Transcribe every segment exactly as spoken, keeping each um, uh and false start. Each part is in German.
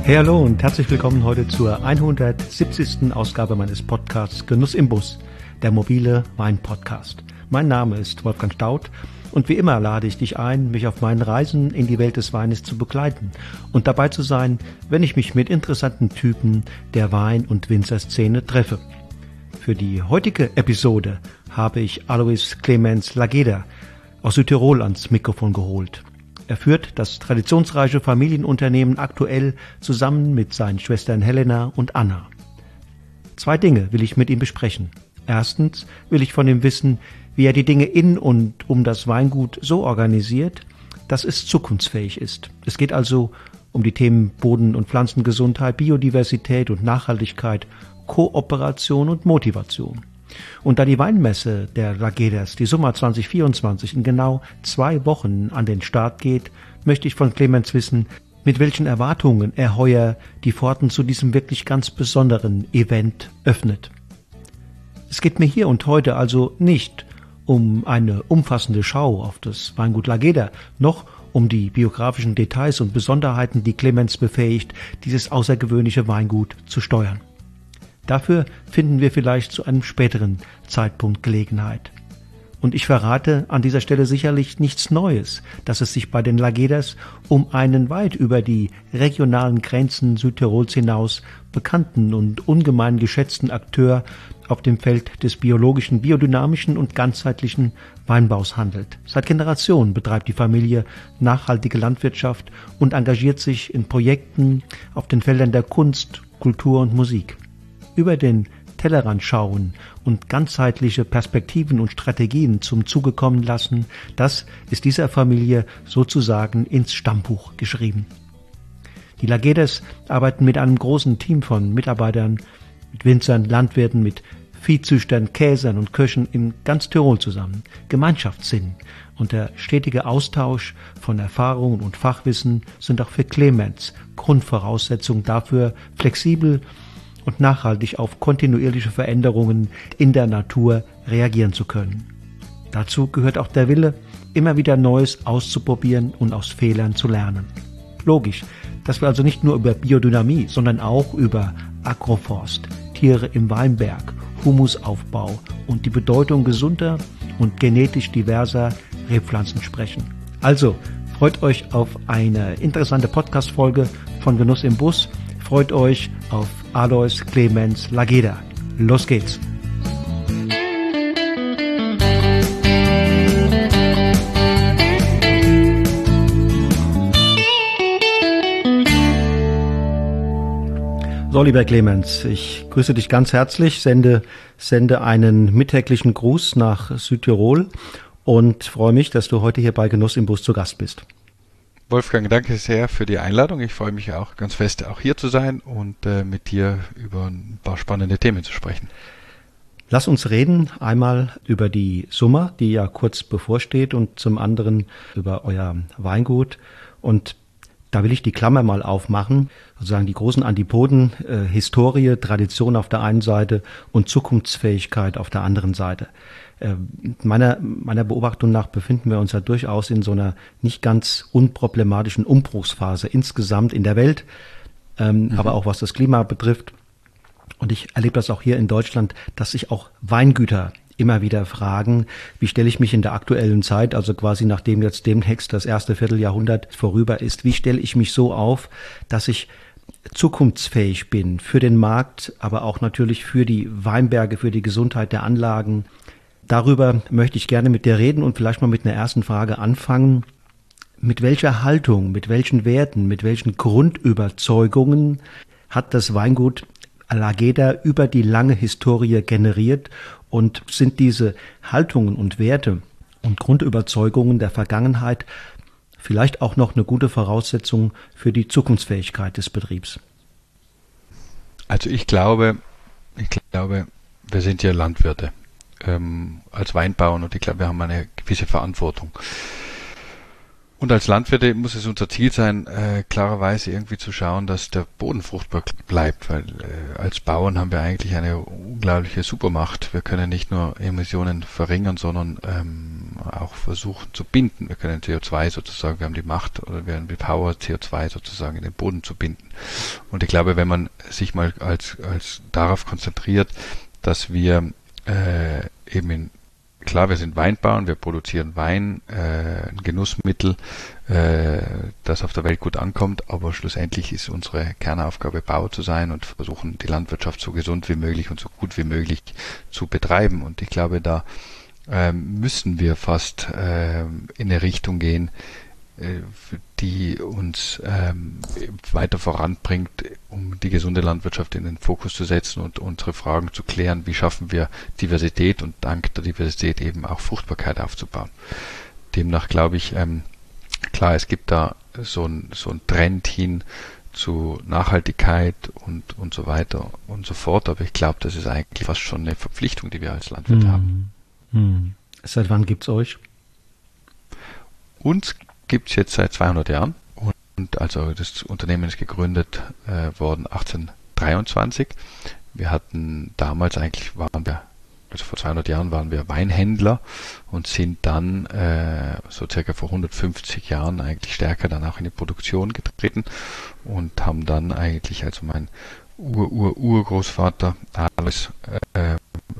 Hey, hallo und herzlich willkommen heute zur hundertsiebzigsten Ausgabe meines Podcasts Genuss im Bus, der mobile Wein-Podcast. Mein Name ist Wolfgang Staudt und wie immer lade ich dich ein, mich auf meinen Reisen in die Welt des Weines zu begleiten und dabei zu sein, wenn ich mich mit interessanten Typen der Wein- und Winzerszene treffe. Für die heutige Episode habe ich Alois Clemens Lageder aus Südtirol ans Mikrofon geholt. Er führt das traditionsreiche Familienunternehmen aktuell zusammen mit seinen Schwestern Helena und Anna. Zwei Dinge will ich mit ihm besprechen. Erstens will ich von ihm wissen, wie er die Dinge in und um das Weingut so organisiert, dass es zukunftsfähig ist. Es geht also um die Themen Boden- und Pflanzengesundheit, Biodiversität und Nachhaltigkeit, Kooperation und Motivation. Und da die Weinmesse der Lageders, die Summer zwanzig vierundzwanzig, in genau zwei Wochen an den Start geht, möchte ich von Clemens wissen, mit welchen Erwartungen er heuer die Pforten zu diesem wirklich ganz besonderen Event öffnet. Es geht mir hier und heute also nicht um eine umfassende Schau auf das Weingut Lageder, noch um die biografischen Details und Besonderheiten, die Clemens befähigt, dieses außergewöhnliche Weingut zu steuern. Dafür finden wir vielleicht zu einem späteren Zeitpunkt Gelegenheit. Und ich verrate an dieser Stelle sicherlich nichts Neues, dass es sich bei den Lageders um einen weit über die regionalen Grenzen Südtirols hinaus bekannten und ungemein geschätzten Akteur auf dem Feld des biologischen, biodynamischen und ganzheitlichen Weinbaus handelt. Seit Generationen betreibt die Familie nachhaltige Landwirtschaft und engagiert sich in Projekten auf den Feldern der Kunst, Kultur und Musik. Über den Tellerrand schauen und ganzheitliche Perspektiven und Strategien zum Zuge kommen lassen, das ist dieser Familie sozusagen ins Stammbuch geschrieben. Die Lageders arbeiten mit einem großen Team von Mitarbeitern, mit Winzern, Landwirten, mit Viehzüchtern, Käsern und Köchen in ganz Tirol zusammen. Gemeinschaftssinn und der stetige Austausch von Erfahrungen und Fachwissen sind auch für Clemens Grundvoraussetzungen dafür, flexibel und nachhaltig auf kontinuierliche Veränderungen in der Natur reagieren zu können. Dazu gehört auch der Wille, immer wieder Neues auszuprobieren und aus Fehlern zu lernen. Logisch, dass wir also nicht nur über Biodynamie, sondern auch über Agroforst, Tiere im Weinberg, Humusaufbau und die Bedeutung gesunder und genetisch diverser Rebpflanzen sprechen. Also, freut euch auf eine interessante Podcast-Folge von Genuss im Bus. Freut euch auf Alois Clemens Lageder. Los geht's! So, lieber Clemens, ich grüße dich ganz herzlich, sende, sende einen mittäglichen Gruß nach Südtirol und freue mich, dass du heute hier bei Genuss im Bus zu Gast bist. Wolfgang, danke sehr für die Einladung. Ich freue mich auch ganz fest, auch hier zu sein und äh, mit dir über ein paar spannende Themen zu sprechen. Lass uns reden einmal über die Summer, die ja kurz bevorsteht, und zum anderen über euer Weingut. Und da will ich die Klammer mal aufmachen, sozusagen die großen Antipoden, äh, Historie, Tradition auf der einen Seite und Zukunftsfähigkeit auf der anderen Seite. Äh, meiner, meiner Beobachtung nach befinden wir uns ja durchaus in so einer nicht ganz unproblematischen Umbruchsphase insgesamt in der Welt, ähm, mhm. aber auch was das Klima betrifft. Und ich erlebe das auch hier in Deutschland, dass sich auch Weingüter immer wieder fragen, wie stelle ich mich in der aktuellen Zeit, also quasi nachdem jetzt demnächst das erste Vierteljahrhundert vorüber ist, wie stelle ich mich so auf, dass ich zukunftsfähig bin für den Markt, aber auch natürlich für die Weinberge, für die Gesundheit der Anlagen. Darüber möchte ich gerne mit dir reden und vielleicht mal mit einer ersten Frage anfangen. Mit welcher Haltung, mit welchen Werten, mit welchen Grundüberzeugungen hat das Weingut Lageder über die lange Historie generiert und sind diese Haltungen und Werte und Grundüberzeugungen der Vergangenheit vielleicht auch noch eine gute Voraussetzung für die Zukunftsfähigkeit des Betriebs? Also ich glaube, ich glaube, wir sind ja Landwirte ähm, als Weinbauern und ich glaube, wir haben eine gewisse Verantwortung. Und als Landwirte muss es unser Ziel sein, äh, klarerweise irgendwie zu schauen, dass der Boden fruchtbar bleibt, weil äh, als Bauern haben wir eigentlich eine unglaubliche Supermacht. Wir können nicht nur Emissionen verringern, sondern ähm, auch versuchen zu binden. Wir können C O zwei sozusagen, wir haben die Macht oder wir haben die Power, C O zwei sozusagen in den Boden zu binden. Und ich glaube, wenn man sich mal als, als darauf konzentriert, dass wir äh, eben in Klar, wir sind Weinbauern, wir produzieren Wein, äh, ein Genussmittel, äh, das auf der Welt gut ankommt, aber schlussendlich ist unsere Kernaufgabe, Bauer zu sein und versuchen, die Landwirtschaft so gesund wie möglich und so gut wie möglich zu betreiben. Und ich glaube, da äh, müssen wir fast äh, in eine Richtung gehen, die uns ähm, weiter voranbringt, um die gesunde Landwirtschaft in den Fokus zu setzen und unsere Fragen zu klären, wie schaffen wir Diversität und dank der Diversität eben auch Fruchtbarkeit aufzubauen. Demnach glaube ich, ähm, klar, es gibt da so ein, so ein Trend hin zu Nachhaltigkeit und, und so weiter und so fort, aber ich glaube, das ist eigentlich fast schon eine Verpflichtung, die wir als Landwirt hm. haben. Hm. Seit wann gibt's euch? Uns gibt es jetzt seit zweihundert Jahren und also das Unternehmen ist gegründet äh, worden achtzehnhundertdreiundzwanzig. Wir hatten damals eigentlich waren wir also vor zweihundert Jahren waren wir Weinhändler und sind dann äh, so circa vor hundertfünfzig Jahren eigentlich stärker dann auch in die Produktion getreten und haben dann eigentlich also mein Ur-Ur-Urgroßvater Alois äh,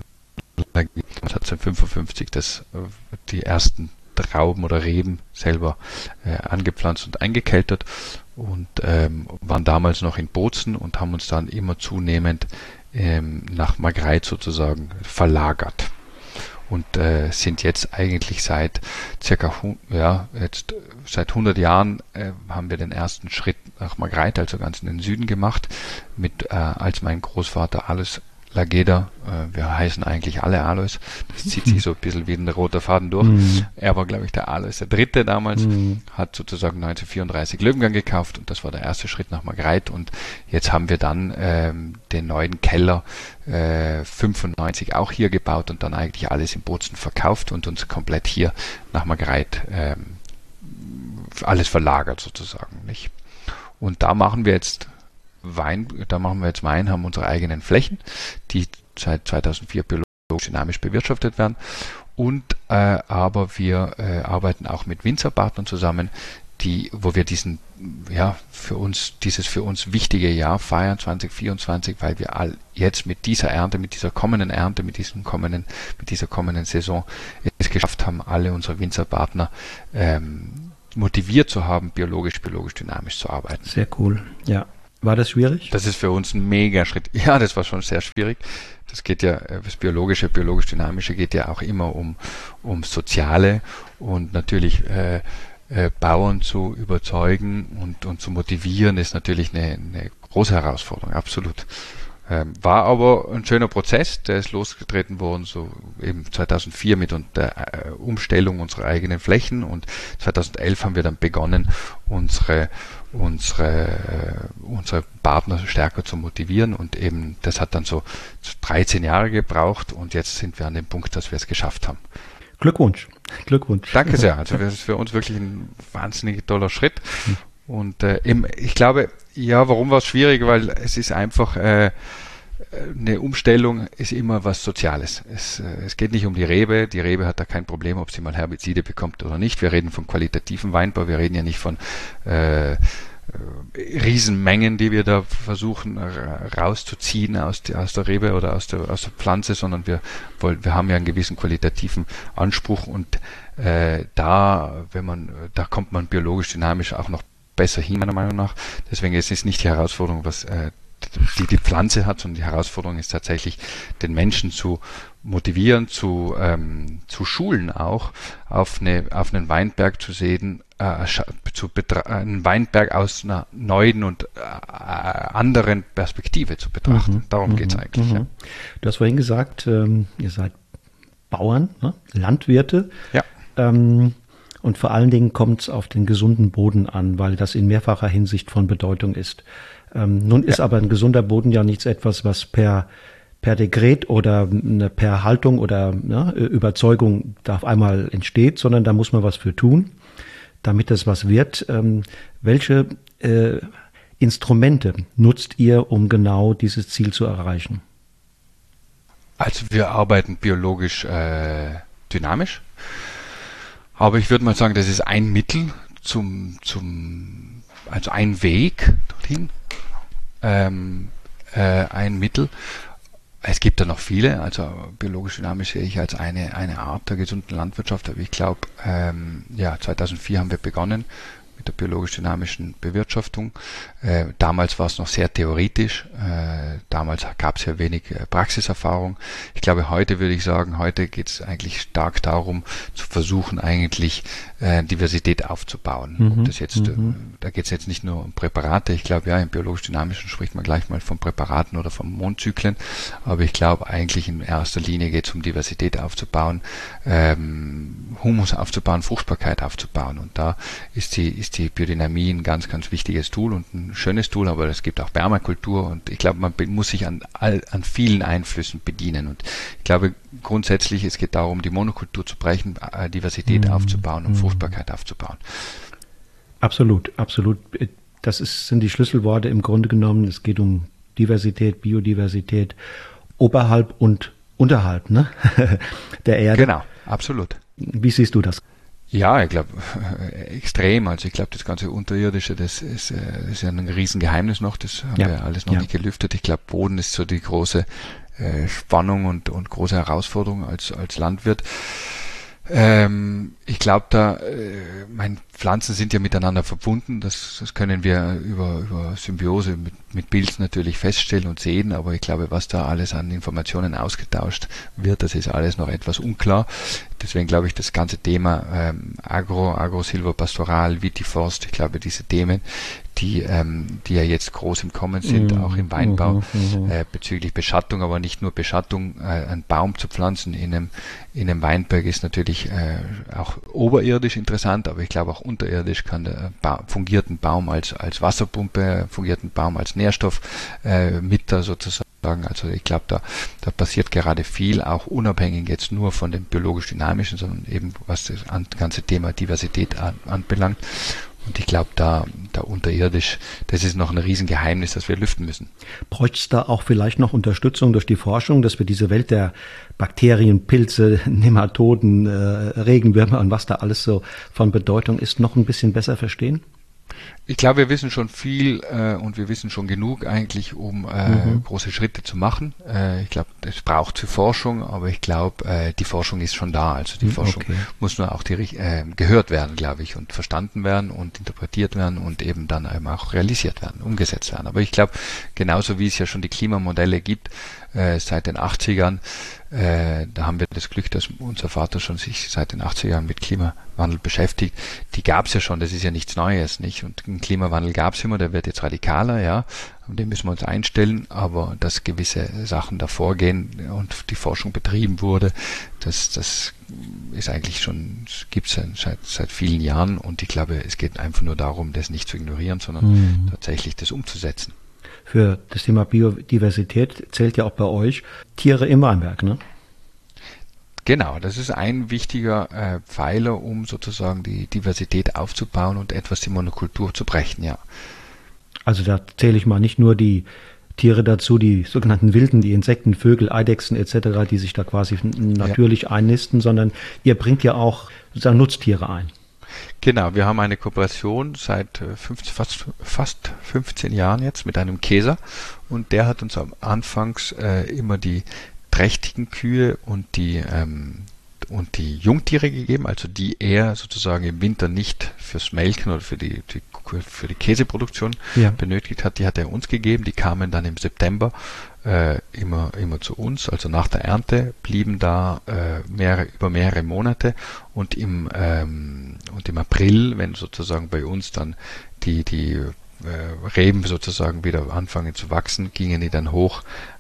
achtzehnhundertfünfundfünfzig das die ersten Trauben oder Reben selber äh, angepflanzt und eingekeltert und ähm, waren damals noch in Bozen und haben uns dann immer zunehmend ähm, nach Margreid sozusagen verlagert und äh, sind jetzt eigentlich seit circa ja jetzt seit hundert Jahren äh, haben wir den ersten Schritt nach Margreid, also ganz in den Süden gemacht, mit äh, als mein Großvater alles Lageda, äh, wir heißen eigentlich alle Alois, das zieht sich so ein bisschen wie ein roter Faden durch. Mhm. Er war, glaube ich, der Alois der Dritte damals, mhm. hat sozusagen neunzehnhundertvierunddreißig Löwengang gekauft und das war der erste Schritt nach Margreid und jetzt haben wir dann ähm, den neuen Keller äh, fünfundneunzig auch hier gebaut und dann eigentlich alles in Bozen verkauft und uns komplett hier nach Margreid ähm, alles verlagert sozusagen, nicht? Und da machen wir jetzt Wein, da machen wir jetzt Wein, haben unsere eigenen Flächen, die seit zweitausendvier biologisch dynamisch bewirtschaftet werden und äh, aber wir äh, arbeiten auch mit Winzerpartnern zusammen, die, wo wir diesen, ja, für uns, dieses für uns wichtige Jahr feiern, zwanzig vierundzwanzig, weil wir all jetzt mit dieser Ernte, mit dieser kommenden Ernte, mit diesem kommenden, mit dieser kommenden Saison es geschafft haben, alle unsere Winzerpartner ähm, motiviert zu haben, biologisch, biologisch dynamisch zu arbeiten. Sehr cool, ja. War das schwierig? Das ist für uns ein mega Schritt. Ja, das war schon sehr schwierig. Das geht ja, das Biologische, biologisch-dynamische geht ja auch immer um, um Soziale und natürlich äh, äh, Bauern zu überzeugen und, und zu motivieren ist natürlich eine, eine große Herausforderung, absolut. Ähm, war aber ein schöner Prozess, der ist losgetreten worden, so eben zweitausendvier mit der äh, Umstellung unserer eigenen Flächen und zweitausendelf haben wir dann begonnen, unsere unsere äh, unsere Partner stärker zu motivieren und eben das hat dann so dreizehn Jahre gebraucht und jetzt sind wir an dem Punkt, dass wir es geschafft haben. Glückwunsch, Glückwunsch. Danke sehr, also das ist für uns wirklich ein wahnsinnig toller Schritt und äh, eben, ich glaube, ja, warum war es schwierig, weil es ist einfach äh, eine Umstellung ist immer was Soziales. Es, es geht nicht um die Rebe. Die Rebe hat da kein Problem, ob sie mal Herbizide bekommt oder nicht. Wir reden von qualitativen Weinbau. Wir reden ja nicht von äh, Riesenmengen, die wir da versuchen rauszuziehen aus, die, aus der Rebe oder aus der, aus der Pflanze, sondern wir wollen, wir haben ja einen gewissen qualitativen Anspruch und äh, da, wenn man, da kommt man biologisch dynamisch auch noch besser hin, meiner Meinung nach. Deswegen ist es nicht die Herausforderung, was äh, die die Pflanze hat, sondern die Herausforderung ist tatsächlich, den Menschen zu motivieren, zu ähm, zu schulen auch, auf eine auf einen Weinberg zu sehen, äh, zu betra- einen Weinberg aus einer neuen und äh, anderen Perspektive zu betrachten. Mhm. Darum mhm. geht es eigentlich. Mhm. Ja. Du hast vorhin gesagt, ähm, ihr seid Bauern, ne? Landwirte. Ja. Ähm, und vor allen Dingen kommt es auf den gesunden Boden an, weil das in mehrfacher Hinsicht von Bedeutung ist. Ähm, nun ist ja. aber ein gesunder Boden ja nichts etwas, was per per Dekret oder ne, per Haltung oder ne, Überzeugung da auf einmal entsteht, sondern da muss man was für tun. damit das was wird. Ähm, welche äh, Instrumente nutzt ihr, um genau dieses Ziel zu erreichen? Also wir arbeiten biologisch äh, dynamisch, aber ich würde mal sagen, das ist ein Mittel zum, zum also ein Weg dorthin, ähm, äh, ein Mittel. Es gibt da noch viele, also biologisch dynamisch sehe ich als eine, eine Art der gesunden Landwirtschaft, aber ich glaube, ähm, ja, zweitausendvier haben wir begonnen mit der biologisch-dynamischen Bewirtschaftung. Äh, damals war es noch sehr theoretisch. Äh, damals gab es ja wenig äh, Praxiserfahrung. Ich glaube, heute würde ich sagen, heute geht es eigentlich stark darum, zu versuchen, eigentlich äh, Diversität aufzubauen. Mhm. Ob das jetzt, Mhm. äh, da geht es jetzt nicht nur um Präparate. Ich glaube, ja, im biologisch-dynamischen spricht man gleich mal von Präparaten oder von Mondzyklen. Aber ich glaube, eigentlich in erster Linie geht es um Diversität aufzubauen, ähm, Humus aufzubauen, Fruchtbarkeit aufzubauen. Und da ist die, ist die Biodynamie ein ganz, ganz wichtiges Tool und ein schönes Tool, aber es gibt auch Permakultur und ich glaube, man muss sich an, an vielen Einflüssen bedienen und ich glaube grundsätzlich, es geht darum, die Monokultur zu brechen, Diversität mhm. aufzubauen und mhm. Fruchtbarkeit aufzubauen. Absolut, absolut. Das ist, sind die Schlüsselworte im Grunde genommen. Es geht um Diversität, Biodiversität, oberhalb und unterhalb, ne? der Erde. Genau, absolut. Wie siehst du das? Ja, ich glaube, extrem. Also ich glaube, das ganze Unterirdische, das ist, das ist ja ein Riesengeheimnis noch. Das haben ja. wir alles noch ja. nicht gelüftet. Ich glaube, Boden ist so die große äh, Spannung und, und große Herausforderung als, als Landwirt. Ähm, ich glaube, da, äh, meine Pflanzen sind ja miteinander verbunden. Das, das können wir über, über Symbiose mit, mit Pilzen natürlich feststellen und sehen. Aber ich glaube, was da alles an Informationen ausgetauscht wird, das ist alles noch etwas unklar. Deswegen glaube ich, das ganze Thema ähm, Agro, Agro-Silvopastoral, Vitiforst, ich glaube, diese Themen, die, ähm, die ja jetzt groß im Kommen sind, mm, auch im Weinbau, mm, äh, bezüglich Beschattung, aber nicht nur Beschattung, äh, einen Baum zu pflanzen in einem, in einem Weinberg ist natürlich äh, auch oberirdisch interessant, aber ich glaube auch unterirdisch kann der ba- fungiert ein Baum als, als Wasserpumpe, fungiert ein Baum als Nährstoffmitter äh, sozusagen. Also ich glaube, da, da passiert gerade viel, auch unabhängig jetzt nur von dem biologisch-dynamischen, sondern eben was das ganze Thema Diversität an, anbelangt. Und ich glaube, da, da unterirdisch, das ist noch ein Riesengeheimnis, das wir lüften müssen. Bräuchte es da auch vielleicht noch Unterstützung durch die Forschung, dass wir diese Welt der Bakterien, Pilze, Nematoden, äh, Regenwürmer und was da alles so von Bedeutung ist, noch ein bisschen besser verstehen? Ich glaube, wir wissen schon viel äh, und wir wissen schon genug eigentlich, um äh, mhm. große Schritte zu machen. Äh, ich glaube, es braucht viel Forschung, aber ich glaube, äh, die Forschung ist schon da. Also die mhm, Forschung okay. muss nur auch die, äh, gehört werden, glaube ich, und verstanden werden und interpretiert werden und eben dann eben auch realisiert werden, umgesetzt werden. Aber ich glaube, genauso wie es ja schon die Klimamodelle gibt, äh, seit den achtzigern, Äh, da haben wir das Glück, dass unser Vater schon sich seit den achtzigern mit Klimawandel beschäftigt. Die gab es ja schon, das ist ja nichts Neues, nicht? Und den Klimawandel gab es immer, der wird jetzt radikaler, ja, auf den müssen wir uns einstellen, aber dass gewisse Sachen davor gehen und die Forschung betrieben wurde, das, das ist eigentlich schon, gibt es seit, seit vielen Jahren und ich glaube, es geht einfach nur darum, das nicht zu ignorieren, sondern mhm. tatsächlich das umzusetzen. Für das Thema Biodiversität zählt ja auch bei euch Tiere im Weinberg, ne? Genau, das ist ein wichtiger äh, Pfeiler, um sozusagen die Diversität aufzubauen und etwas die Monokultur zu brechen, ja. Also da zähle ich mal nicht nur die Tiere dazu, die sogenannten Wilden, die Insekten, Vögel, Eidechsen et cetera, die sich da quasi natürlich ja. einnisten, sondern ihr bringt ja auch sozusagen Nutztiere ein. Genau, wir haben eine Kooperation seit fünfzehn, fast, fast fünfzehn Jahren jetzt mit einem Käser und der hat uns am Anfangs äh, immer die trächtigen Kühe und die ähm, und die Jungtiere gegeben, also die er sozusagen im Winter nicht fürs Melken oder für die, die für die Käseproduktion ja. benötigt hat, die hat er uns gegeben, die kamen dann im September äh, immer immer zu uns, also nach der Ernte, blieben da äh, mehrere, über mehrere Monate und im ähm, und im April, wenn sozusagen bei uns dann die die äh, Reben sozusagen wieder anfangen zu wachsen, gingen die dann hoch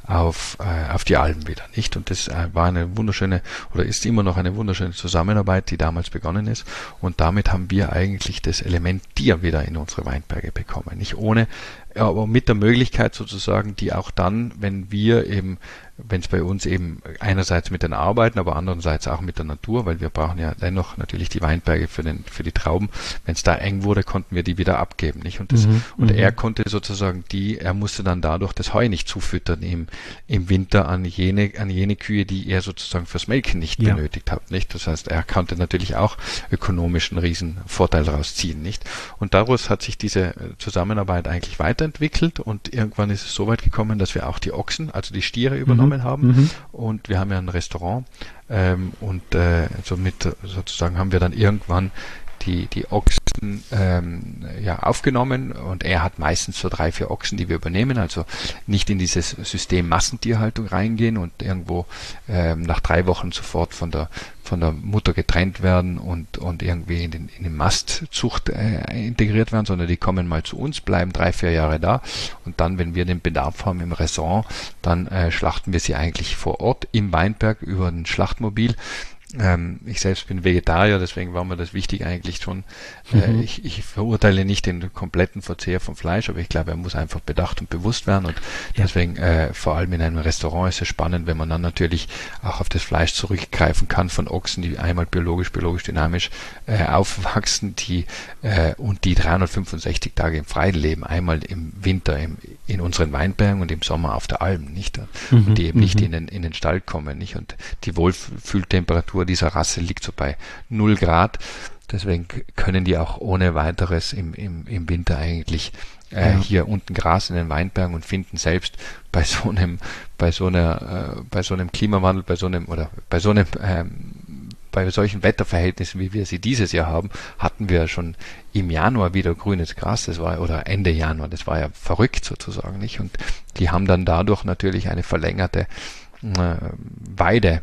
auf, äh, auf die Alm wieder, nicht? Und das äh, war eine wunderschöne, oder ist immer noch eine wunderschöne Zusammenarbeit, die damals begonnen ist. Und damit haben wir eigentlich das Element Tier wieder in unsere Weinberge bekommen. Nicht ohne, aber mit der Möglichkeit sozusagen, die auch dann, wenn wir eben, wenn es bei uns eben einerseits mit den Arbeiten, aber andererseits auch mit der Natur, weil wir brauchen ja dennoch natürlich die Weinberge für den für die Trauben. Wenn es da eng wurde, konnten wir die wieder abgeben, nicht? Und das, mhm, und mhm. er konnte sozusagen die, er musste dann dadurch das Heu nicht zufüttern im im Winter an jene an jene Kühe, die er sozusagen fürs Melken nicht ja. benötigt hat, nicht? Das heißt, er konnte natürlich auch ökonomischen Riesenvorteil daraus ziehen, nicht? Und daraus hat sich diese Zusammenarbeit eigentlich weiterentwickelt und irgendwann ist es so weit gekommen, dass wir auch die Ochsen, also die Stiere übernommen Mhm. haben Mhm. und wir haben ja ein Restaurant ähm, und äh, somit sozusagen haben wir dann irgendwann die, die Ochsen ähm, ja, aufgenommen und er hat meistens so drei, vier Ochsen, die wir übernehmen, also nicht in dieses System Massentierhaltung reingehen und irgendwo ähm, nach drei Wochen sofort von der von der Mutter getrennt werden und, und irgendwie in den, in den Mastzucht äh, integriert werden, sondern die kommen mal zu uns, bleiben drei, vier Jahre da und dann, wenn wir den Bedarf haben im Restaurant, dann äh, schlachten wir sie eigentlich vor Ort im Weinberg über ein Schlachtmobil. Ähm, ich selbst bin Vegetarier, deswegen war mir das wichtig eigentlich schon. Äh, Mhm. ich, ich verurteile nicht den kompletten Verzehr von Fleisch, aber ich glaube, er muss einfach bedacht und bewusst werden und Ja. deswegen äh, vor allem in einem Restaurant ist es spannend, wenn man dann natürlich auch auf das Fleisch zurückgreifen kann von Ochsen, die einmal biologisch, biologisch dynamisch äh, aufwachsen, die äh, und die dreihundertfünfundsechzig Tage im Freien leben, einmal im Winter im, in unseren Weinbergen und im Sommer auf der Alm, nicht? Mhm. Und die eben nicht Mhm. in den in den Stall kommen, nicht? Und die Wohlfühltemperatur dieser Rasse liegt so bei null Grad. Deswegen können die auch ohne weiteres im, im, im Winter eigentlich äh, Ja. hier unten Gras in den Weinbergen und finden selbst bei so einem, bei so einer, äh, bei so einem Klimawandel, bei so einem, oder bei so einem, ähm, bei solchen Wetterverhältnissen, wie wir sie dieses Jahr haben, hatten wir schon im Januar wieder grünes Gras, das war, oder Ende Januar, das war ja verrückt sozusagen, nicht? Und die haben dann dadurch natürlich eine verlängerte äh, Weide,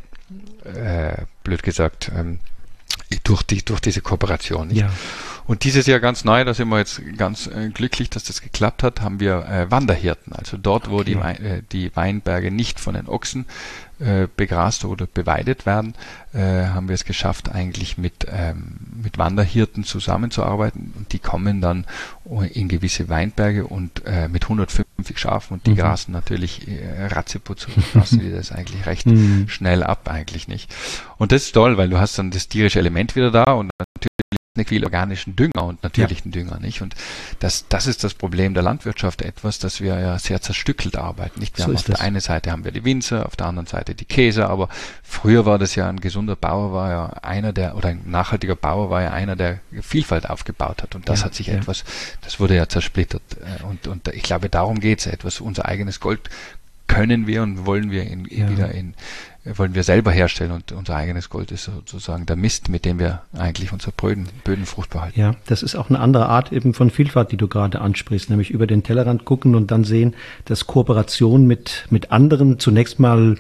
äh, blöd gesagt, ähm, durch die durch diese Kooperation. Nicht? Ja. Und dieses Jahr ganz neu, da sind wir jetzt ganz äh, glücklich, dass das geklappt hat, haben wir äh, Wanderhirten. Also dort, wo Okay. die, Wei- äh, die Weinberge nicht von den Ochsen äh, begrast oder beweidet werden, äh, haben wir es geschafft, eigentlich mit, ähm, mit Wanderhirten zusammenzuarbeiten. Und die kommen dann in gewisse Weinberge und äh, mit hundertfünfzig Schafen und die Mhm. grasen natürlich äh, ratzeputz, grasen die das eigentlich recht Mhm. schnell ab eigentlich, nicht? Und das ist toll, weil du hast dann das tierische Element wieder da und natürlich nicht viel organischen Dünger und natürlichen ja. Dünger, nicht? Und das, das ist das Problem der Landwirtschaft etwas, dass wir ja sehr zerstückelt arbeiten, nicht? Wir So haben ist auf der das. einen Seite haben wir die Winzer, auf der anderen Seite die Käser, aber früher war das ja ein gesunder Bauer war ja einer der, oder ein nachhaltiger Bauer war ja einer, der Vielfalt aufgebaut hat und das Ja, hat sich ja. etwas, das wurde ja zersplittert und, und ich glaube, darum geht es etwas, unser eigenes Gold können wir und wollen wir in, in Ja. wieder in wollen wir selber herstellen und unser eigenes Gold ist sozusagen der Mist, mit dem wir eigentlich unsere Böden, Böden fruchtbar halten. Ja, das ist auch eine andere Art eben von Vielfalt, die du gerade ansprichst, nämlich über den Tellerrand gucken und dann sehen, dass Kooperation mit, mit anderen, zunächst mal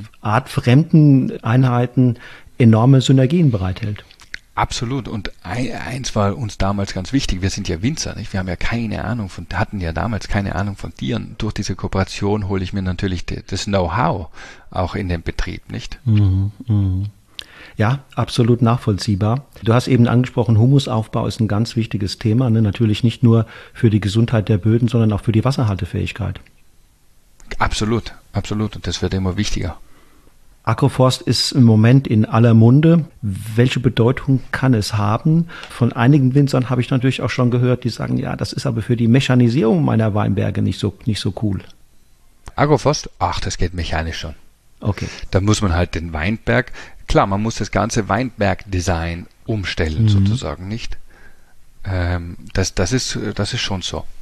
artfremden Einheiten enorme Synergien bereithält. Absolut. Und eins war uns damals ganz wichtig. Wir sind ja Winzer, nicht? Wir haben ja keine Ahnung von, hatten ja damals keine Ahnung von Tieren. Durch diese Kooperation hole ich mir natürlich das Know-how auch in den Betrieb, nicht? Mhm, mhm. Ja, absolut nachvollziehbar. Du hast eben angesprochen, Humusaufbau ist ein ganz wichtiges Thema, ne? Natürlich nicht nur für die Gesundheit der Böden, sondern auch für die Wasserhaltefähigkeit. Absolut, absolut. Und das wird immer wichtiger. Agroforst ist im Moment in aller Munde. Welche Bedeutung kann es haben? Von einigen Winzern habe ich natürlich auch schon gehört, die sagen, ja, das ist aber für die Mechanisierung meiner Weinberge nicht so, nicht so cool. Agroforst? Ach, das geht mechanisch schon. Okay. Da muss man halt den Weinberg, klar, man muss das ganze Weinbergdesign umstellen, Mhm. sozusagen, nicht? Ähm, das, das ist, das ist schon so.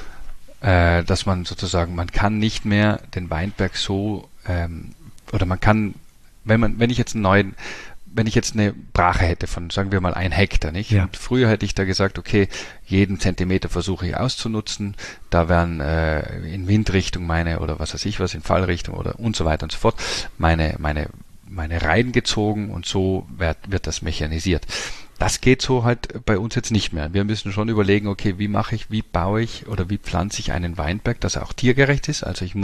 Äh, dass man sozusagen, man kann nicht mehr den Weinberg so, ähm, oder man kann, wenn man, wenn ich jetzt einen neuen, wenn ich jetzt eine Brache hätte von, sagen wir mal, ein Hektar, nicht? Ja. Und früher hätte ich da gesagt, okay, jeden Zentimeter versuche ich auszunutzen, da werden äh, in Windrichtung meine, oder was weiß ich was, in Fallrichtung oder und so weiter und so fort, meine, meine, meine Reihen gezogen und so wird, wird das mechanisiert. Das geht so halt bei uns jetzt nicht mehr. Wir müssen schon überlegen, okay, wie mache ich, wie baue ich oder wie pflanze ich einen Weinberg, dass er auch tiergerecht ist. Also ich muss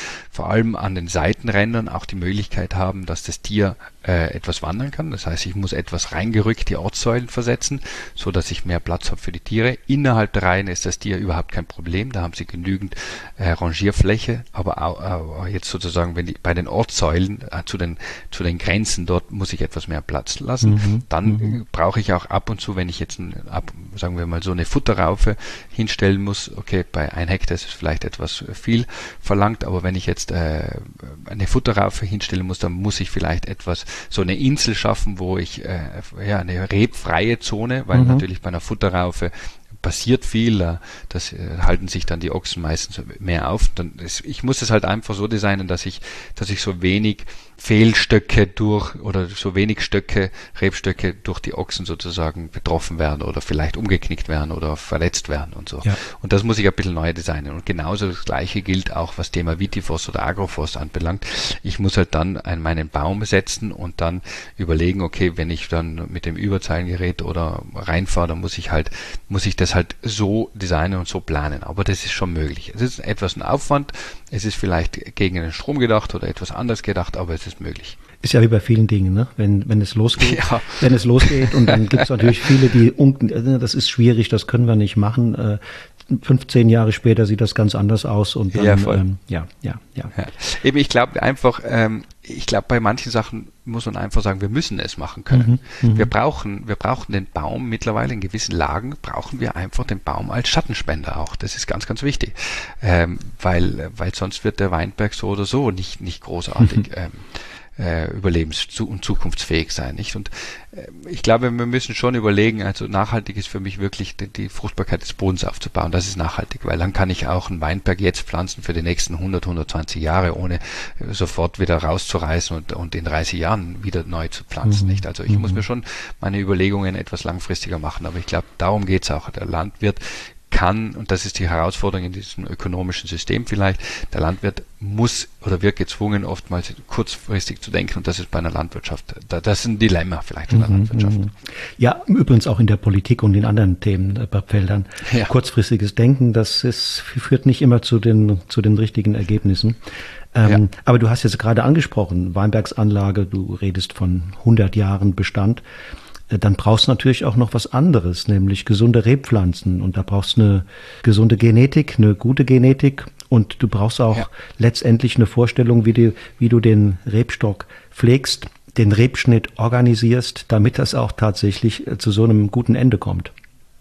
vor allem an den Seitenrändern auch die Möglichkeit haben, dass das Tier äh, etwas wandern kann. Das heißt, ich muss etwas reingerückt die Ortssäulen versetzen, so dass ich mehr Platz habe für die Tiere. Innerhalb der Reihen ist das Tier überhaupt kein Problem. Da haben sie genügend äh, Rangierfläche, aber auch, äh, jetzt sozusagen, wenn die bei den Ortssäulen äh, zu den zu den Grenzen dort muss ich etwas mehr Platz lassen. Mhm. Dann mhm. brauche ich auch ab und zu, wenn ich jetzt ein, ab, sagen wir mal so eine Futterraufe hinstellen muss. Okay, bei ein Hektar ist es vielleicht etwas viel verlangt, aber wenn ich jetzt äh, eine Futterraufe hinstellen muss, dann muss ich vielleicht etwas so eine Insel schaffen, wo ich äh, ja eine rebfreie Zone, weil mhm. natürlich bei einer Futterraufe passiert viel, das halten sich dann die Ochsen meistens mehr auf. Dann ist, ich muss es halt einfach so designen, dass ich, dass ich so wenig Fehlstöcke durch oder so wenig Stöcke, Rebstöcke durch die Ochsen sozusagen betroffen werden oder vielleicht umgeknickt werden oder verletzt werden und so. Ja. Und das muss ich ein bisschen neu designen. Und genauso das Gleiche gilt auch, was Thema Vitiforst oder Agroforst anbelangt. Ich muss halt dann an meinen Baum setzen und dann überlegen, okay, wenn ich dann mit dem Überzeilengerät oder reinfahre, dann muss ich halt, muss ich das halt so designen und so planen. Aber das ist schon möglich. Es ist etwas ein Aufwand. Es ist vielleicht gegen den Strom gedacht oder etwas anders gedacht, aber es ist möglich. Ist ja wie bei vielen Dingen, ne? Wenn, wenn es losgeht, ja. wenn es losgeht und dann gibt es natürlich viele, die, das ist schwierig, das können wir nicht machen. fünfzehn Jahre später sieht das ganz anders aus und dann, ja, voll. Ähm, ja, ja, ja, ja. Eben, ich glaube einfach, ähm, ich glaube, bei manchen Sachen muss man einfach sagen, wir müssen es machen können. Mhm, wir brauchen, wir brauchen den Baum mittlerweile in gewissen Lagen, brauchen wir einfach den Baum als Schattenspender auch. Das ist ganz, ganz wichtig, ähm, weil, weil sonst wird der Weinberg so oder so nicht, nicht großartig, mhm. ähm, äh, überlebens- und zukunftsfähig sein, nicht? Und äh, ich glaube, wir müssen schon überlegen, also nachhaltig ist für mich wirklich die, die Fruchtbarkeit des Bodens aufzubauen. Das ist nachhaltig, weil dann kann ich auch einen Weinberg jetzt pflanzen für die nächsten hundert, hundertzwanzig Jahre, ohne äh, sofort wieder rauszureißen und, und in dreißig Jahren wieder neu zu pflanzen, mhm. nicht? Also ich mhm. muss mir schon meine Überlegungen etwas langfristiger machen, aber ich glaube, darum geht's auch. Der Landwirt kann, und das ist die Herausforderung in diesem ökonomischen System vielleicht, der Landwirt muss oder wird gezwungen, oftmals kurzfristig zu denken, und das ist bei einer Landwirtschaft, das ist ein Dilemma vielleicht in der mhm, Landwirtschaft. Ja, übrigens auch in der Politik und in anderen Themenfeldern. Ja. Kurzfristiges Denken, das ist, führt nicht immer zu den, zu den richtigen Ergebnissen. Ähm, ja. Aber du hast jetzt gerade angesprochen, Weinbergsanlage, du redest von hundert Jahren Bestand. Dann brauchst du natürlich auch noch was anderes, nämlich gesunde Rebpflanzen. Und da brauchst du eine gesunde Genetik, eine gute Genetik. Und du brauchst auch ja. letztendlich eine Vorstellung, wie du, wie du den Rebstock pflegst, den Rebschnitt organisierst, damit das auch tatsächlich zu so einem guten Ende kommt.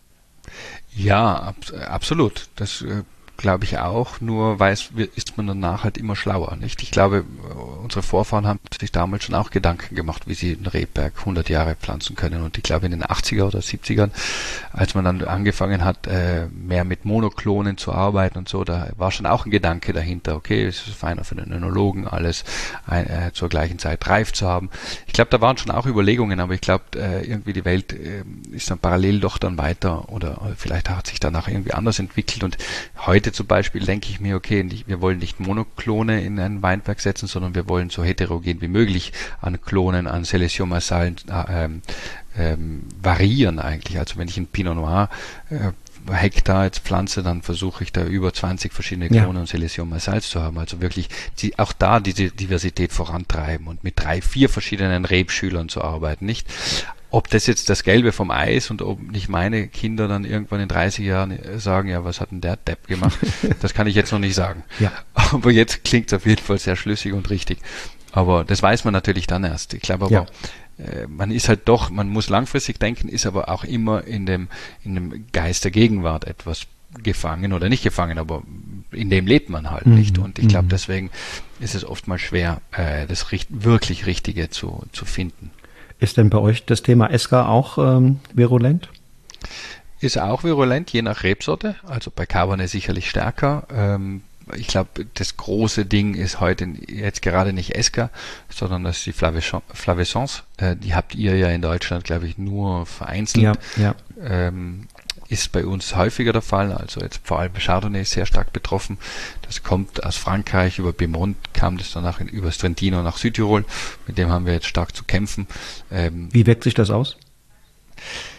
Ja, ab, absolut. Das äh glaube ich auch, nur weiß, ist man danach halt immer schlauer, nicht? Ich glaube, unsere Vorfahren haben sich damals schon auch Gedanken gemacht, wie sie einen Rebberg hundert Jahre pflanzen können, und ich glaube in den achtziger oder siebzigern, als man dann angefangen hat, mehr mit Monoklonen zu arbeiten und so, da war schon auch ein Gedanke dahinter, okay, es ist feiner für den Önologen, alles äh, zur gleichen Zeit reif zu haben. Ich glaube, da waren schon auch Überlegungen, aber ich glaube, äh, irgendwie die Welt äh, ist dann parallel doch dann weiter, oder, oder vielleicht hat sich danach irgendwie anders entwickelt, und heute zum Beispiel denke ich mir, okay, wir wollen nicht Monoklone in einen Weinberg setzen, sondern wir wollen so heterogen wie möglich an Klonen, an Sélection Marsal äh, ähm, variieren eigentlich. Also wenn ich einen Pinot Noir äh, Hektar jetzt pflanze, dann versuche ich da über zwanzig verschiedene Klonen ja. und Sélection Marsals zu haben. Also wirklich die, auch da diese Diversität vorantreiben und mit drei, vier verschiedenen Rebschülern zu arbeiten, nicht? Ob das jetzt das Gelbe vom Ei ist und ob nicht meine Kinder dann irgendwann in dreißig Jahren sagen, ja, was hat denn der Depp gemacht? Das kann ich jetzt noch nicht sagen. Ja. Aber jetzt klingt es auf jeden Fall sehr schlüssig und richtig. Aber das weiß man natürlich dann erst. Ich glaube aber, ja. äh, man ist halt doch, man muss langfristig denken, ist aber auch immer in dem, in dem Geist der Gegenwart etwas gefangen oder nicht gefangen, aber in dem lebt man halt mhm. nicht. Und ich glaube, deswegen ist es oftmals schwer, äh, das richt- wirklich Richtige zu, zu finden. Ist denn bei euch das Thema Esca auch ähm, virulent? Ist auch virulent, je nach Rebsorte. Also bei Cabernet sicherlich stärker. Ähm, ich glaube, das große Ding ist heute jetzt gerade nicht Esca, sondern das ist die Flavescence. Äh, die habt ihr ja in Deutschland, glaube ich, nur vereinzelt. Ja, ja. Ähm, ist bei uns häufiger der Fall, also jetzt vor allem Chardonnay ist sehr stark betroffen. Das kommt aus Frankreich, über Piemont kam das danach in, über Trentino nach Südtirol, mit dem haben wir jetzt stark zu kämpfen. Ähm, Wie wirkt sich das aus?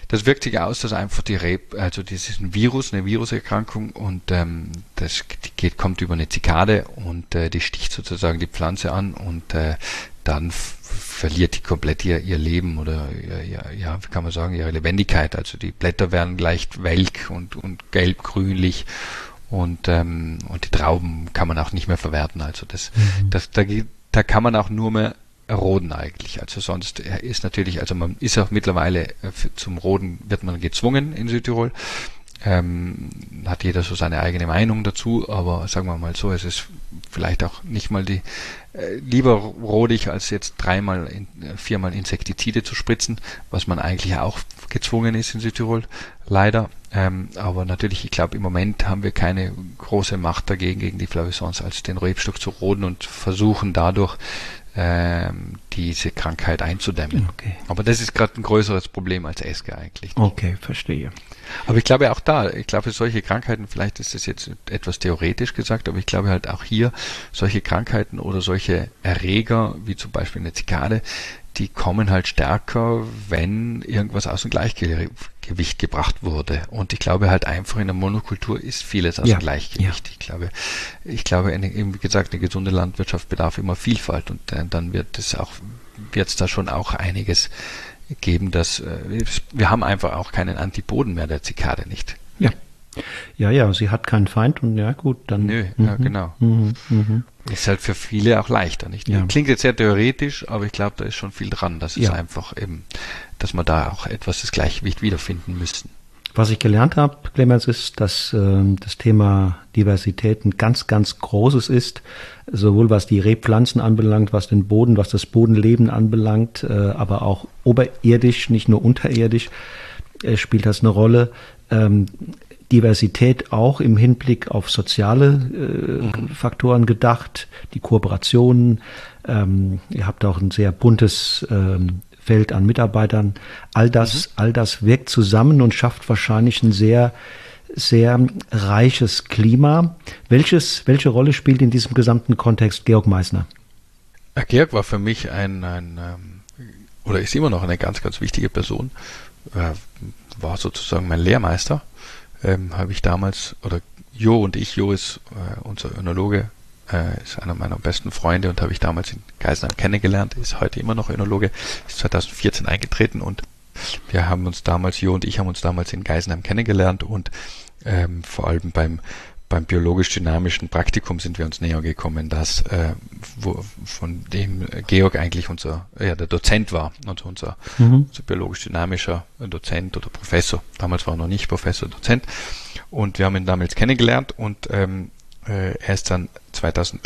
das wirkt sich aus, dass einfach die Reb, also das ist ein Virus, eine Viruserkrankung und ähm, das geht, kommt über eine Zikade und äh, die sticht sozusagen die Pflanze an und äh, dann f- verliert die komplett ihr, ihr Leben oder ihr, ihr, ja, wie kann man sagen, ihre Lebendigkeit. Also die Blätter werden leicht welk und, und gelb-grünlich und ähm, und die Trauben kann man auch nicht mehr verwerten. Also das, mhm. das da, da kann man auch nur mehr roden eigentlich. Also sonst ist natürlich, also man ist auch mittlerweile zum Roden wird man gezwungen in Südtirol. Ähm, hat jeder so seine eigene Meinung dazu, aber sagen wir mal so, es ist vielleicht auch nicht mal die äh, lieber rodig, als jetzt dreimal, in, viermal Insektizide zu spritzen, was man eigentlich auch gezwungen ist in Südtirol, leider. Ähm, aber natürlich, ich glaube, im Moment haben wir keine große Macht dagegen, gegen die Flavisons, als den Rebstock zu roden und versuchen dadurch ähm, diese Krankheit einzudämmen. Okay. Aber das ist gerade ein größeres Problem als Eske eigentlich. Okay, verstehe. Aber ich glaube auch da, ich glaube solche Krankheiten, vielleicht ist das jetzt etwas theoretisch gesagt, aber ich glaube halt auch hier, solche Krankheiten oder solche Erreger, wie zum Beispiel eine Zikade, die kommen halt stärker, wenn irgendwas aus dem Gleichgewicht gebracht wurde. Und ich glaube halt einfach in der Monokultur ist vieles aus ja, dem Gleichgewicht. Ja. Ich glaube, ich glaube, eine, wie gesagt, eine gesunde Landwirtschaft bedarf immer Vielfalt und äh, dann wird es auch, wird es da schon auch einiges geben, dass äh, wir haben einfach auch keinen Antipoden mehr der Zikade nicht. Ja. Ja, ja, sie hat keinen Feind und ja gut, dann. Nö, mhm. ja, genau. Mhm. Mhm. Ist halt für viele auch leichter, nicht? Ja. Klingt jetzt sehr theoretisch, aber ich glaube, da ist schon viel dran. Das ist ja. einfach eben, dass wir da auch etwas das Gleichgewicht wiederfinden müssen. Was ich gelernt habe, Clemens, ist, dass äh, das Thema Diversität ein ganz, ganz großes ist, sowohl was die Rebpflanzen anbelangt, was den Boden, was das Bodenleben anbelangt, äh, aber auch oberirdisch, nicht nur unterirdisch, äh, spielt das eine Rolle. Ähm, Diversität auch im Hinblick auf soziale äh, mhm. Faktoren gedacht, die Kooperationen. Ähm, ihr habt auch ein sehr buntes ähm, Feld an Mitarbeitern. All das, mhm. all das wirkt zusammen und schafft wahrscheinlich ein sehr, sehr reiches Klima. Welches, welche Rolle spielt in diesem gesamten Kontext Georg Meissner? Georg war für mich ein, ein oder ist immer noch eine ganz, ganz wichtige Person. Er war sozusagen mein Lehrmeister. Ähm, habe ich damals, oder Jo und ich, Jo ist äh, unser Önologe, äh, ist einer meiner besten Freunde und habe ich damals in Geisenheim kennengelernt, ist heute immer noch Önologe, ist zwanzig vierzehn eingetreten und wir haben uns damals, Jo und ich haben uns damals in Geisenheim kennengelernt und ähm, vor allem beim beim biologisch-dynamischen Praktikum sind wir uns näher gekommen, dass äh, wo, von dem Georg eigentlich unser, ja, der Dozent war, also unser, mhm. unser biologisch-dynamischer Dozent oder Professor. Damals war er noch nicht Professor, Dozent. Und wir haben ihn damals kennengelernt und ähm, äh, er ist dann zweitausendelf,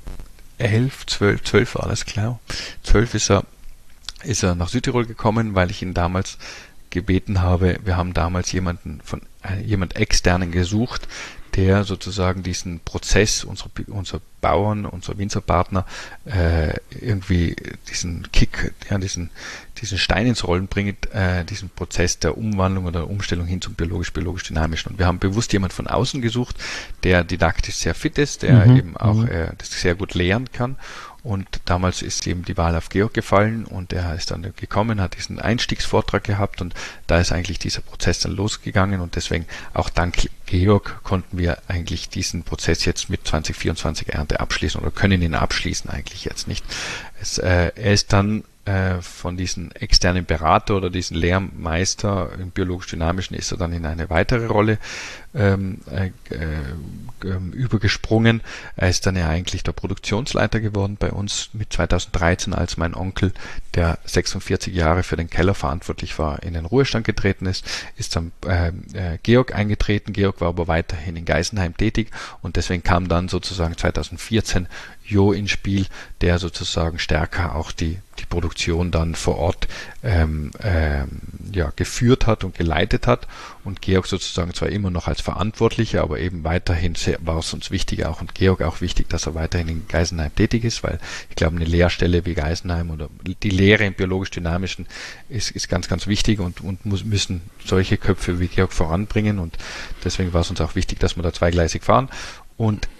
zwölf, zwölf war das klar. zwölf ist er, ist er nach Südtirol gekommen, weil ich ihn damals gebeten habe. Wir haben damals jemanden von äh, jemand externen gesucht, der sozusagen diesen Prozess unserer, unserer Bauern, unserer Winzerpartner äh, irgendwie diesen Kick, ja, diesen, diesen Stein ins Rollen bringt, äh, diesen Prozess der Umwandlung oder Umstellung hin zum biologisch-biologisch-dynamischen. Und wir haben bewusst jemand von außen gesucht, der didaktisch sehr fit ist, der mhm. eben auch äh, das sehr gut lehren kann. Und damals ist eben die Wahl auf Georg gefallen und er ist dann gekommen, hat diesen Einstiegsvortrag gehabt und da ist eigentlich dieser Prozess dann losgegangen und deswegen auch dank Georg konnten wir eigentlich diesen Prozess jetzt mit zwanzig vierundzwanzig Ernte abschließen oder können ihn abschließen eigentlich jetzt nicht. Es, äh, er ist dann äh, von diesen externen Berater oder diesen Lehrmeister im biologisch-dynamischen ist er dann in eine weitere Rolle ähm, äh, äh, übergesprungen. Er ist dann ja eigentlich der Produktionsleiter geworden bei uns mit zweitausenddreizehn, als mein Onkel, der sechsundvierzig Jahre für den Keller verantwortlich war, in den Ruhestand getreten ist, ist dann äh, äh, Georg eingetreten. Georg war aber weiterhin in Geisenheim tätig und deswegen kam dann sozusagen zweitausendvierzehn Jo ins Spiel, der sozusagen stärker auch die die Produktion dann vor Ort ähm, ähm, ja, geführt hat und geleitet hat und Georg sozusagen zwar immer noch als Verantwortlicher, aber eben weiterhin sehr, war es uns wichtig auch und Georg auch wichtig, dass er weiterhin in Geisenheim tätig ist, weil ich glaube, eine Lehrstelle wie Geisenheim oder die Lehre im biologisch-dynamischen ist, ist ganz, ganz wichtig und, und muss, müssen solche Köpfe wie Georg voranbringen und deswegen war es uns auch wichtig, dass wir da zweigleisig fahren und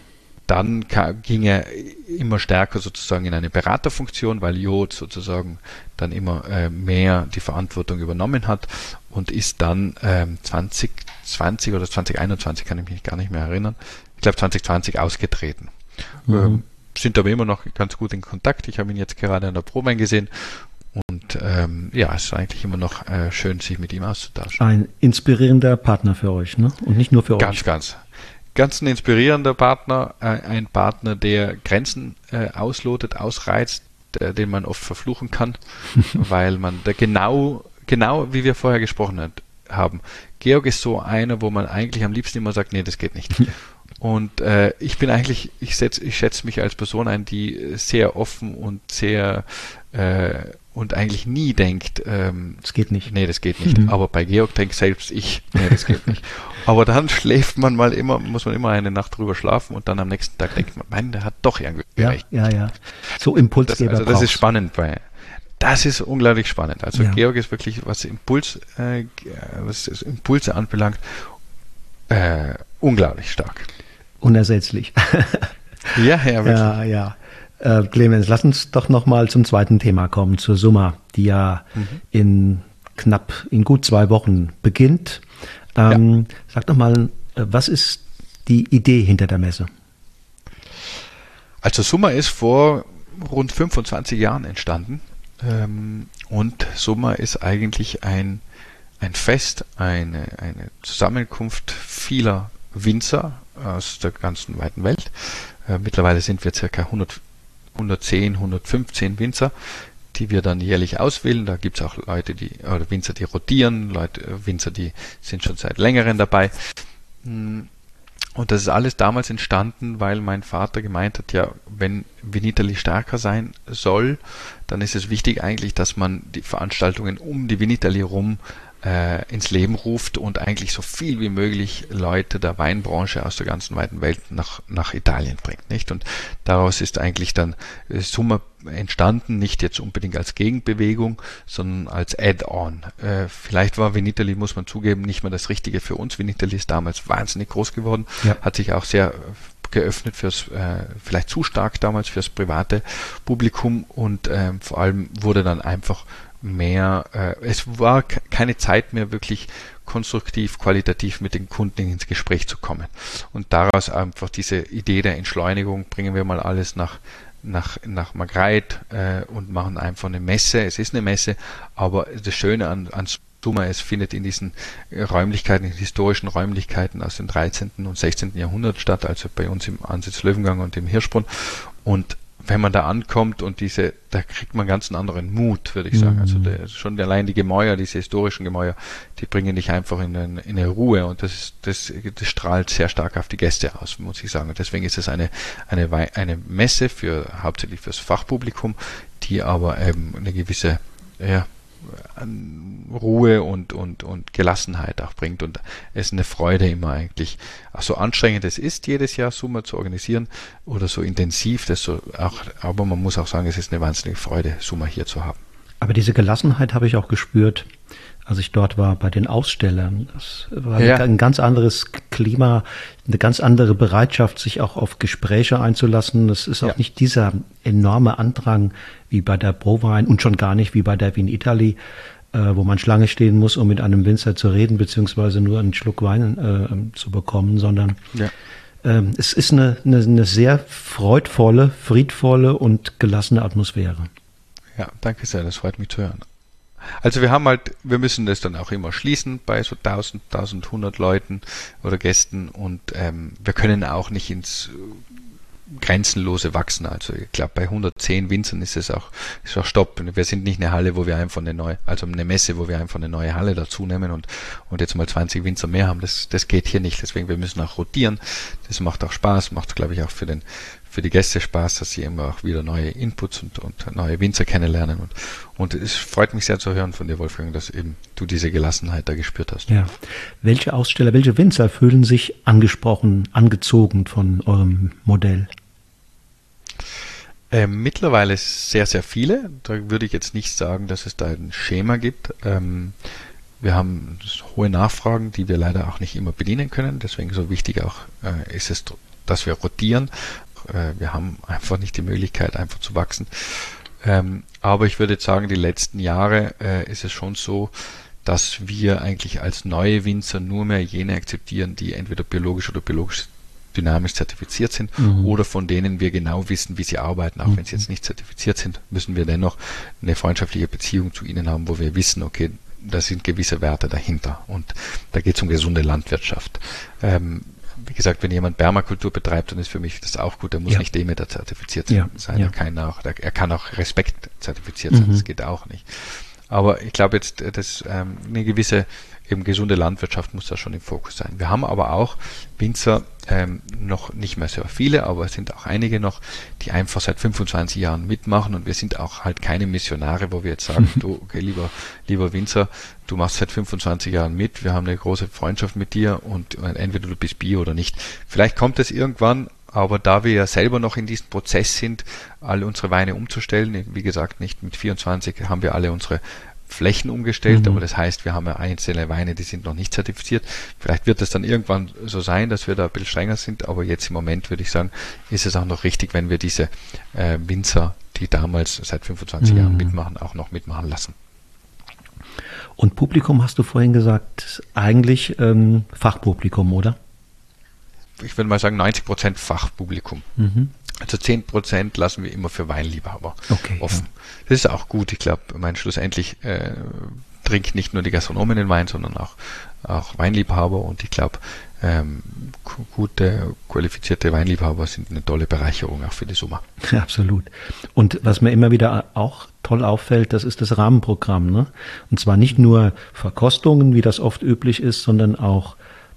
dann ging er immer stärker sozusagen in eine Beraterfunktion, weil Jod sozusagen dann immer äh, mehr die Verantwortung übernommen hat und ist dann ähm, zwanzig zwanzig oder zwanzig einundzwanzig, kann ich mich gar nicht mehr erinnern, ich glaube zwanzig zwanzig ausgetreten. Mhm. Ähm, sind aber immer noch ganz gut in Kontakt. Ich habe ihn jetzt gerade an der Probein gesehen und ähm, ja, es ist eigentlich immer noch äh, schön, sich mit ihm auszutauschen. Ein inspirierender Partner für euch, ne? Und nicht nur für ganz, euch. Ganz, ganz. Ganz ein inspirierender Partner, äh, ein Partner, der Grenzen äh, auslotet, ausreizt, der, den man oft verfluchen kann, weil man da genau, genau wie wir vorher gesprochen hat, haben. Georg ist so einer, wo man eigentlich am liebsten immer sagt, nee, das geht nicht. Und äh, ich bin eigentlich, ich, setz, ich schätze mich als Person ein, die sehr offen und sehr äh, und eigentlich nie denkt, ähm, das geht nicht. Nee, das geht nicht. Mhm. Aber bei Georg denkt selbst ich, nee, das geht nicht. Aber dann schläft man mal immer, muss man immer eine Nacht drüber schlafen und dann am nächsten Tag denkt man, nein, der hat doch irgendwie ja, recht. Ja, ja. So Impulsgeber. Das, also das ist spannend bei, das ist unglaublich spannend. Also ja. Georg ist wirklich, was Impuls, äh, was Impulse anbelangt, äh, unglaublich stark. Unersetzlich. Ja, ja, wirklich. Ja, ja. Äh, Clemens, lass uns doch nochmal zum zweiten Thema kommen, zur Summa, die ja mhm. in knapp, in gut zwei Wochen beginnt. Ähm, ja. Sag doch mal, was ist die Idee hinter der Messe? Also Summa ist vor rund fünfundzwanzig Jahren entstanden ähm, und Summa ist eigentlich ein, ein Fest, eine, eine Zusammenkunft vieler Winzer aus der ganzen weiten Welt. Äh, mittlerweile sind wir ca. hundert, hundertzehn, hundertfünfzehn Winzer, die wir dann jährlich auswählen. Da gibt es auch Leute, die, oder Winzer, die rotieren, Leute, Winzer, die sind schon seit längerem dabei. Und das ist alles damals entstanden, weil mein Vater gemeint hat, ja, wenn Vinitaly stärker sein soll, dann ist es wichtig eigentlich, dass man die Veranstaltungen um die Vinitaly rum äh, ins Leben ruft und eigentlich so viel wie möglich Leute der Weinbranche aus der ganzen weiten Welt nach, nach Italien bringt, nicht? Und daraus ist eigentlich dann äh, Summa entstanden, nicht jetzt unbedingt als Gegenbewegung, sondern als Add-on. Äh, vielleicht war Vinitaly, muss man zugeben, nicht mehr das Richtige für uns. Vinitaly ist damals wahnsinnig groß geworden, ja. Hat sich auch sehr geöffnet fürs, äh, vielleicht zu stark damals fürs private Publikum und äh, vor allem wurde dann einfach mehr, äh, es war k- keine Zeit mehr wirklich konstruktiv, qualitativ mit den Kunden ins Gespräch zu kommen. Und daraus einfach diese Idee der Entschleunigung, bringen wir mal alles nach nach nach Margreid äh, und machen einfach eine Messe. Es ist eine Messe, aber das Schöne an, an Summa, es findet in diesen Räumlichkeiten, in historischen Räumlichkeiten aus dem dreizehnten und sechzehnten Jahrhundert statt, also bei uns im Ansitz Löwengang und im Hirschbrunn. Und wenn man da ankommt und diese, da kriegt man ganz einen anderen Mut, würde ich sagen. Mhm. Also der, schon allein die Gemäuer, diese historischen Gemäuer, die bringen dich einfach in, eine, in eine Ruhe und das, ist, das, das strahlt sehr stark auf die Gäste aus, muss ich sagen. Und deswegen ist es eine, eine, eine Messe für, hauptsächlich fürs Fachpublikum, die aber eben eine gewisse, ja, Ruhe und, und, und Gelassenheit auch bringt und es ist eine Freude immer eigentlich. Auch so anstrengend es ist, jedes Jahr Summa zu organisieren oder so intensiv, das so auch, aber man muss auch sagen, es ist eine wahnsinnige Freude, Summa hier zu haben. Aber diese Gelassenheit habe ich auch gespürt, als ich dort war bei den Ausstellern. Das war ja ein ganz anderes Klima, eine ganz andere Bereitschaft, sich auch auf Gespräche einzulassen. Es ist auch ja. nicht dieser enorme Andrang wie bei der Prowein und schon gar nicht wie bei der Vinitaly, äh, wo man Schlange stehen muss, um mit einem Winzer zu reden, beziehungsweise nur einen Schluck Wein äh, zu bekommen, sondern ja. ähm, es ist eine, eine, eine sehr freudvolle, friedvolle und gelassene Atmosphäre. Ja, danke sehr, das freut mich zu hören. Also wir haben halt, wir müssen das dann auch immer schließen bei so tausend, eintausendeinhundert Leuten oder Gästen und ähm, wir können auch nicht ins Grenzenlose wachsen. Also ich glaube bei hundertzehn Winzern ist es auch, ist auch Stopp. Wir sind nicht eine Halle, wo wir einfach eine neue, also eine Messe, wo wir einfach eine neue Halle dazu nehmen und, und jetzt mal zwanzig Winzer mehr haben. Das, das geht hier nicht. Deswegen wir müssen auch rotieren. Das macht auch Spaß, macht glaube ich auch für den für die Gäste Spaß, dass sie immer auch wieder neue Inputs und, und neue Winzer kennenlernen. Und, und es freut mich sehr zu hören von dir, Wolfgang, dass eben du diese Gelassenheit da gespürt hast. Ja. Welche Aussteller, welche Winzer fühlen sich angesprochen, angezogen von eurem Modell? Ähm, mittlerweile sehr, sehr viele. Da würde ich jetzt nicht sagen, dass es da ein Schema gibt. Ähm, Wir haben hohe Nachfragen, die wir leider auch nicht immer bedienen können. Deswegen so wichtig auch äh, ist es, dass wir rotieren. Äh, wir haben einfach nicht die Möglichkeit, einfach zu wachsen. Ähm, aber ich würde jetzt sagen, die letzten Jahre äh, ist es schon so, dass wir eigentlich als neue Winzer nur mehr jene akzeptieren, die entweder biologisch oder biologisch dynamisch zertifiziert sind mhm. oder von denen wir genau wissen, wie sie arbeiten. Auch mhm. wenn sie jetzt nicht zertifiziert sind, müssen wir dennoch eine freundschaftliche Beziehung zu ihnen haben, wo wir wissen, okay, da sind gewisse Werte dahinter. Und da geht es um gesunde Landwirtschaft. Ähm, wie gesagt, wenn jemand Permakultur betreibt, dann ist für mich das auch gut. Der muss ja. nicht Demeter zertifiziert ja. sein. Ja. Er, kann auch, er kann auch Respekt zertifiziert sein. Mhm. Das geht auch nicht. Aber ich glaube jetzt, dass ähm, eine gewisse eben gesunde Landwirtschaft muss da schon im Fokus sein. Wir haben aber auch Winzer, ähm, noch nicht mehr sehr viele, aber es sind auch einige noch, die einfach seit fünfundzwanzig Jahren mitmachen und wir sind auch halt keine Missionare, wo wir jetzt sagen, du, okay, lieber, lieber Winzer, du machst seit fünfundzwanzig Jahren mit, wir haben eine große Freundschaft mit dir und entweder du bist Bio oder nicht. Vielleicht kommt es irgendwann, aber da wir ja selber noch in diesem Prozess sind, alle unsere Weine umzustellen, wie gesagt, nicht mit vierundzwanzig haben wir alle unsere Flächen umgestellt, mhm. aber das heißt, wir haben ja einzelne Weine, die sind noch nicht zertifiziert. Vielleicht wird es dann irgendwann so sein, dass wir da ein bisschen strenger sind, aber jetzt im Moment würde ich sagen, ist es auch noch richtig, wenn wir diese äh, Winzer, die damals seit fünfundzwanzig mhm. Jahren mitmachen, auch noch mitmachen lassen. Und Publikum hast du vorhin gesagt, eigentlich ähm, Fachpublikum, oder? Ich würde mal sagen neunzig Prozent Fachpublikum. Mhm. Also zehn Prozent lassen wir immer für Weinliebhaber okay, offen. Ja. Das ist auch gut. Ich glaube, mein schlussendlich äh, trinkt nicht nur die Gastronomen den Wein, sondern auch, auch Weinliebhaber. Und ich glaube, ähm, gute, qualifizierte Weinliebhaber sind eine tolle Bereicherung auch für die Summa. Ja, absolut. Und was mir immer wieder auch toll auffällt, das ist das Rahmenprogramm, ne? Und zwar nicht nur Verkostungen, wie das oft üblich ist, sondern auch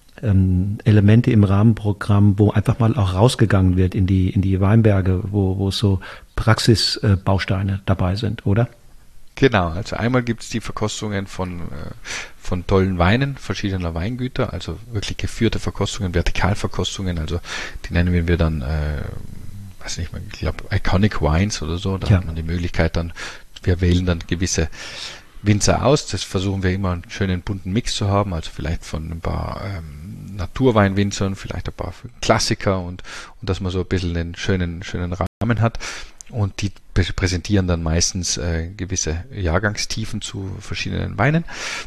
Elemente im Rahmenprogramm, wo einfach mal auch rausgegangen wird in die in die Weinberge, wo wo so Praxisbausteine dabei sind, oder? Genau, also einmal gibt es die Verkostungen von von tollen Weinen verschiedener Weingüter, also wirklich geführte Verkostungen, Vertikalverkostungen, also die nennen wir dann, äh, weiß nicht, ich glaube Iconic Wines oder so, da ja. hat man die Möglichkeit dann, wir wählen dann gewisse Winzer aus, das versuchen wir immer einen schönen bunten Mix zu haben, also vielleicht von ein paar ähm, Naturweinwinzern, vielleicht ein paar Klassiker und, und dass man so ein bisschen einen schönen, schönen Rahmen hat. Und die präsentieren dann meistens äh, gewisse Jahrgangstiefen zu verschiedenen Weinen.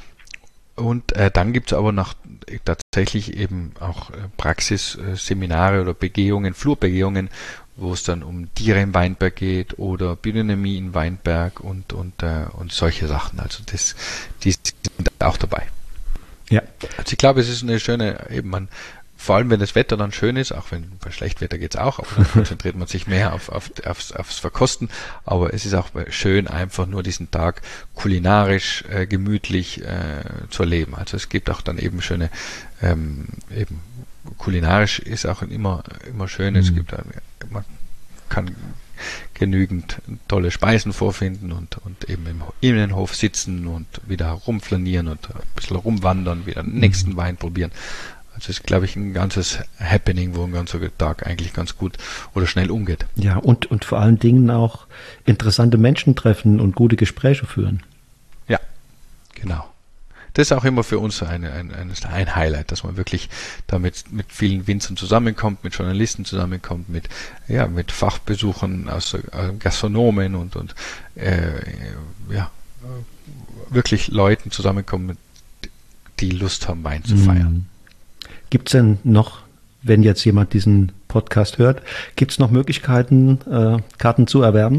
Und äh, dann gibt es aber noch äh, tatsächlich eben auch äh, Praxisseminare äh, oder Begehungen, Flurbegehungen, wo es dann um Tiere im Weinberg geht oder Biodynamie im Weinberg und, und, äh, und solche Sachen. Also das, die sind auch dabei. Ja. Also ich glaube, es ist eine schöne, eben man, vor allem wenn das Wetter dann schön ist, auch wenn bei Schlechtwetter geht's auch, aber dann konzentriert man sich mehr auf, auf, aufs, aufs Verkosten. Aber es ist auch schön, einfach nur diesen Tag kulinarisch, äh, gemütlich äh, zu erleben. Also es gibt auch dann eben schöne, ähm, eben kulinarisch ist auch immer, immer schön. Mhm. Es gibt, man kann genügend tolle Speisen vorfinden und, und eben im Innenhof sitzen und wieder rumflanieren und ein bisschen rumwandern, wieder den nächsten mhm. Wein probieren. Also ist, glaube ich, ein ganzes Happening, wo ein ganzer Tag eigentlich ganz gut oder schnell umgeht. Ja, und, und vor allen Dingen auch interessante Menschen treffen und gute Gespräche führen. Ja, genau. Das ist auch immer für uns ein, ein, ein Highlight, dass man wirklich damit mit vielen Winzern zusammenkommt, mit Journalisten zusammenkommt, mit, ja, mit Fachbesuchern aus äh, Gastronomen und, und äh, ja, wirklich Leuten zusammenkommen, die Lust haben, Wein zu feiern. Gibt es denn noch, wenn jetzt jemand diesen Podcast hört, gibt es noch Möglichkeiten, äh, Karten zu erwerben?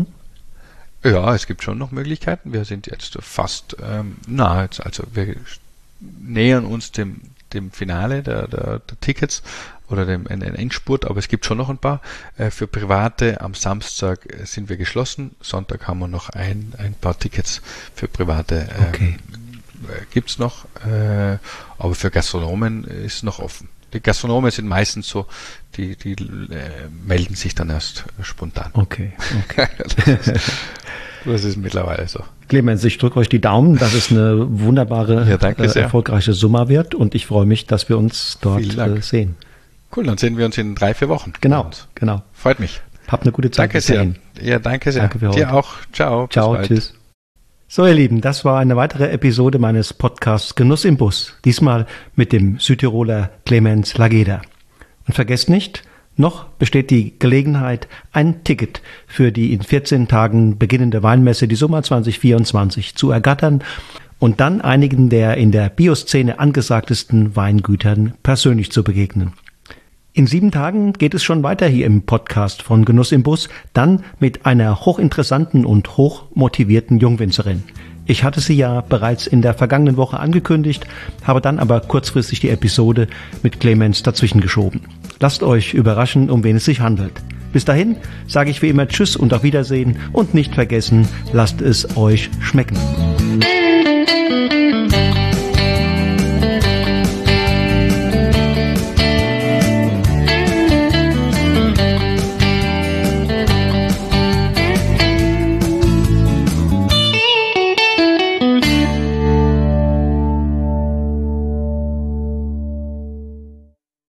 Ja, es gibt schon noch Möglichkeiten. Wir sind jetzt fast ähm, nahe, also wir nähern uns dem, dem Finale der, der, der Tickets oder dem Endspurt, aber es gibt schon noch ein paar. Äh, für Private am Samstag sind wir geschlossen. Sonntag haben wir noch ein, ein paar Tickets für Private. Ähm, okay. Gibt es noch, äh, aber für Gastronomen ist noch offen. Die Gastronomen sind meistens so, die, die äh, melden sich dann erst spontan. Okay, okay. das, ist, das ist mittlerweile so. Clemens, ich drücke euch die Daumen, dass es eine wunderbare, ja, danke sehr. äh, erfolgreiche Summa wird und ich freue mich, dass wir uns dort äh, sehen. Cool, dann sehen wir uns in drei, vier Wochen. Genau, genau. Freut mich. Habt eine gute Zeit. Danke sehr. Ja, danke sehr. Danke für heute. Dir auch. Ciao. Ciao, tschüss. So, ihr Lieben, das war eine weitere Episode meines Podcasts Genuss im Bus. Diesmal mit dem Südtiroler Clemens Lageder. Und vergesst nicht, noch besteht die Gelegenheit, ein Ticket für die in vierzehn Tagen beginnende Weinmesse, die Sommer zwanzig vierundzwanzig, zu ergattern und dann einigen der in der Bioszene angesagtesten Weingütern persönlich zu begegnen. In sieben Tagen geht es schon weiter hier im Podcast von Genuss im Bus, dann mit einer hochinteressanten und hochmotivierten Jungwinzerin. Ich hatte sie ja bereits in der vergangenen Woche angekündigt, habe dann aber kurzfristig die Episode mit Clemens dazwischen geschoben. Lasst euch überraschen, um wen es sich handelt. Bis dahin sage ich wie immer Tschüss und auf Wiedersehen und nicht vergessen, lasst es euch schmecken.